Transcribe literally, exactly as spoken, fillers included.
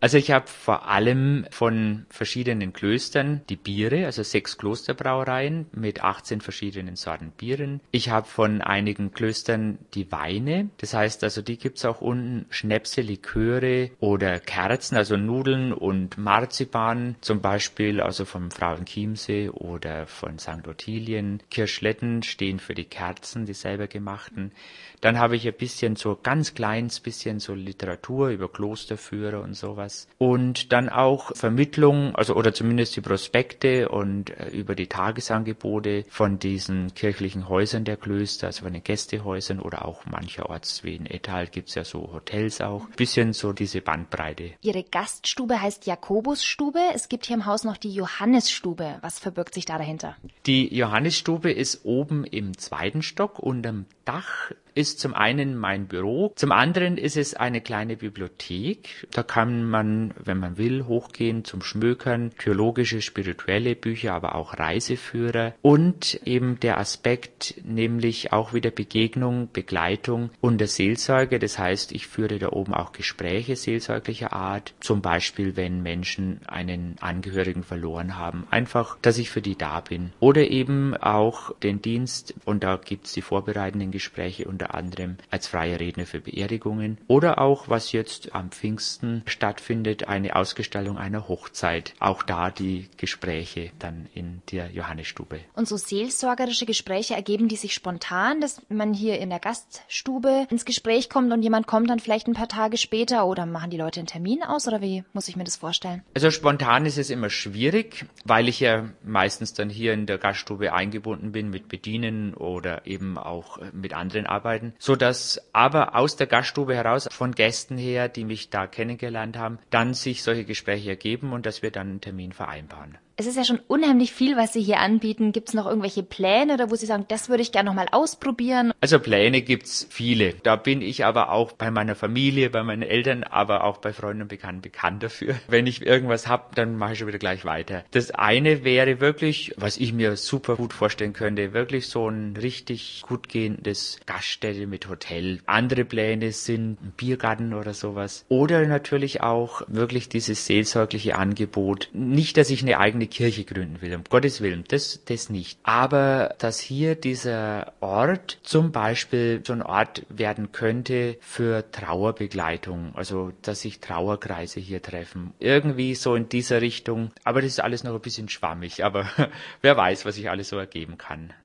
Also ich habe vor allem von verschiedenen Klöstern die Biere, also sechs Klosterbrauereien mit achtzehn verschiedenen Sorten Bieren. Ich habe von einigen Klöstern die Weine, das heißt also, die gibt's auch unten, Schnäpse, Liköre oder Kerzen, also Nudeln und Marzipan, zum Beispiel also vom Frauenchiemsee oder von Sankt Ottilien. Kirschletten stehen für die Kerzen, die selber gemachten. Dann habe ich ein bisschen so ganz kleines bisschen so Literatur über Klosterführer und sowas. Und dann auch Vermittlung, also oder zumindest die Prospekte und äh, über die Tagesangebote von diesen kirchlichen Häusern der Klöster, also von den Gästehäusern oder auch mancherorts wie in Ettal gibt's ja so Hotels auch. Bisschen so diese Bandbreite. Ihre Gaststube heißt Jakobusstube. Es gibt hier im Haus noch die Johannisstube. Was verbirgt sich da dahinter? Die Johannisstube ist oben im zweiten Stock unterm Dach. Ist zum einen mein Büro, zum anderen ist es eine kleine Bibliothek. Da kann man, wenn man will, hochgehen zum Schmökern, theologische, spirituelle Bücher, aber auch Reiseführer und eben der Aspekt, nämlich auch wieder Begegnung, Begleitung und der Seelsorge. Das heißt, ich führe da oben auch Gespräche seelsorglicher Art, zum Beispiel, wenn Menschen einen Angehörigen verloren haben, einfach, dass ich für die da bin. Oder eben auch den Dienst, und da gibt's die vorbereitenden Gespräche unter anderem als freier Redner für Beerdigungen oder auch, was jetzt am Pfingsten stattfindet, eine Ausgestaltung einer Hochzeit. Auch da die Gespräche dann in der Johannisstube. Und so seelsorgerische Gespräche, ergeben die sich spontan, dass man hier in der Gaststube ins Gespräch kommt und jemand kommt dann vielleicht ein paar Tage später oder machen die Leute einen Termin aus oder wie muss ich mir das vorstellen? Also spontan ist es immer schwierig, weil ich ja meistens dann hier in der Gaststube eingebunden bin mit Bedienen oder eben auch mit anderen Arbeiten, so dass aber aus der Gaststube heraus von Gästen her, die mich da kennengelernt haben, dann sich solche Gespräche ergeben und dass wir dann einen Termin vereinbaren. Es ist ja schon unheimlich viel, was Sie hier anbieten. Gibt es noch irgendwelche Pläne oder wo Sie sagen, das würde ich gerne noch mal ausprobieren? Also Pläne gibt's viele. Da bin ich aber auch bei meiner Familie, bei meinen Eltern, aber auch bei Freunden und Bekannten bekannt dafür. Wenn ich irgendwas hab, dann mache ich schon wieder gleich weiter. Das eine wäre wirklich, was ich mir super gut vorstellen könnte, wirklich so ein richtig gut gehendes Gaststätte mit Hotel. Andere Pläne sind ein Biergarten oder sowas. Oder natürlich auch wirklich dieses seelsorgliche Angebot. Nicht, dass ich eine eigene Kirche gründen will, um Gottes Willen, das, das nicht. Aber dass hier dieser Ort zum Beispiel so ein Ort werden könnte für Trauerbegleitung, also dass sich Trauerkreise hier treffen. Irgendwie so in dieser Richtung. Aber das ist alles noch ein bisschen schwammig, aber wer weiß, was sich alles so ergeben kann.